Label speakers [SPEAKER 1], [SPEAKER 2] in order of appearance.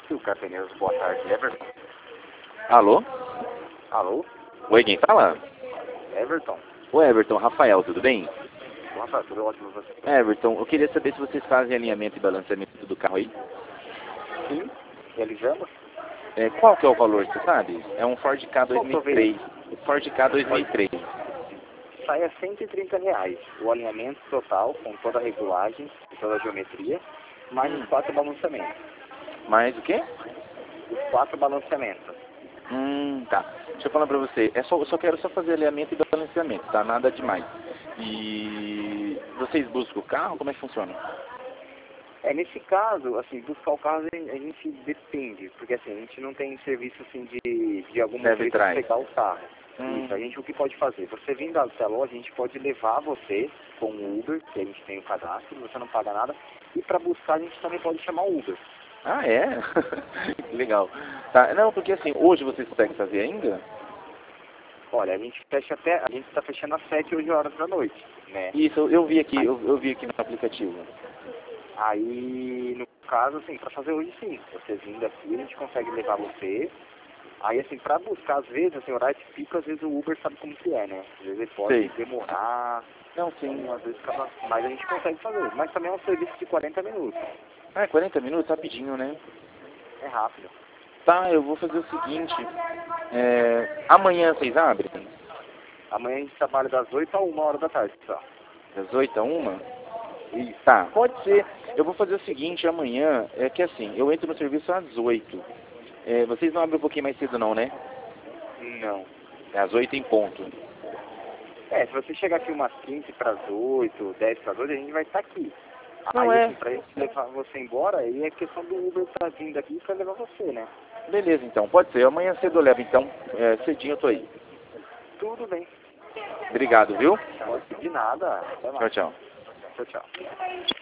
[SPEAKER 1] Silca Pneus, boa tarde, Everton.
[SPEAKER 2] Alô?
[SPEAKER 1] Alô?
[SPEAKER 2] Oi, quem fala?
[SPEAKER 1] Everton.
[SPEAKER 2] Oi, Everton. Rafael, tudo bem?
[SPEAKER 1] Nossa, tudo ótimo você.
[SPEAKER 2] Everton, eu queria saber se vocês fazem alinhamento e balanceamento do carro aí.
[SPEAKER 1] Sim, realizamos.
[SPEAKER 2] Qual que é o valor, você sabe? É um Ford K
[SPEAKER 1] Qual que eu
[SPEAKER 2] 2003. O Ford K 2003.
[SPEAKER 1] Sai a R$ 130. O alinhamento total, com toda a regulagem e toda a geometria, mais os 4 balanceamentos.
[SPEAKER 2] Mais o quê?
[SPEAKER 1] Os 4 balanceamentos.
[SPEAKER 2] Tá. Deixa eu falar pra você. Eu só quero fazer alinhamento e balanceamento, tá? Nada demais. E vocês buscam o carro? Como é que funciona?
[SPEAKER 1] Nesse caso, assim, buscar o carro a gente depende, porque assim, a gente não tem serviço assim de algum
[SPEAKER 2] Deve
[SPEAKER 1] motorista
[SPEAKER 2] trás.
[SPEAKER 1] pegar o carro.
[SPEAKER 2] Hum.
[SPEAKER 1] Isso, a gente o que pode fazer? Você vindo até a loja, a gente pode levar você com o Uber, que a gente tem o cadastro, você não paga nada, e para buscar a gente também pode chamar o Uber.
[SPEAKER 2] Ah, é? Que legal. Tá, não, porque assim, hoje vocês conseguem fazer ainda?
[SPEAKER 1] Olha, a gente está fechando às 7, 8 horas da noite, né?
[SPEAKER 2] Isso, eu vi aqui, eu vi aqui no aplicativo.
[SPEAKER 1] Aí, no caso, assim, para fazer hoje sim, você vindo aqui, a gente consegue levar você. Aí, assim, para buscar, às vezes, assim, horário de pico, às vezes o Uber sabe como que é, né? Às vezes ele pode
[SPEAKER 2] Sei.
[SPEAKER 1] demorar,
[SPEAKER 2] Não, sim.
[SPEAKER 1] então, às vezes acaba... Mas a gente consegue fazer. Mas também é um serviço de 40 minutos.
[SPEAKER 2] Ah, 40 minutos, rapidinho, né?
[SPEAKER 1] É rápido.
[SPEAKER 2] Tá, eu vou fazer o seguinte. Amanhã vocês abrem?
[SPEAKER 1] Amanhã a gente trabalha das 8 a 1 hora da tarde, só.
[SPEAKER 2] Das 8 a 1? Isso. Tá, pode ser. Eu vou fazer o seguinte, amanhã, é que assim, eu entro no serviço às 8. Vocês não abrem um pouquinho mais cedo não, né?
[SPEAKER 1] Não.
[SPEAKER 2] É às 8 em ponto.
[SPEAKER 1] Se você chegar aqui umas 15 para as 8, 10 para as 8, a gente vai estar aqui.
[SPEAKER 2] Não
[SPEAKER 1] Aí,
[SPEAKER 2] é.
[SPEAKER 1] assim, pra gente levar você embora, aí é questão do Uber tá vindo aqui pra levar você, né?
[SPEAKER 2] Beleza, então, pode ser. Amanhã cedo eu levo, então. Cedinho eu tô aí.
[SPEAKER 1] Tudo bem.
[SPEAKER 2] Obrigado, viu?
[SPEAKER 1] De nada. Até mais.
[SPEAKER 2] Tchau, tchau.
[SPEAKER 1] Tchau, tchau.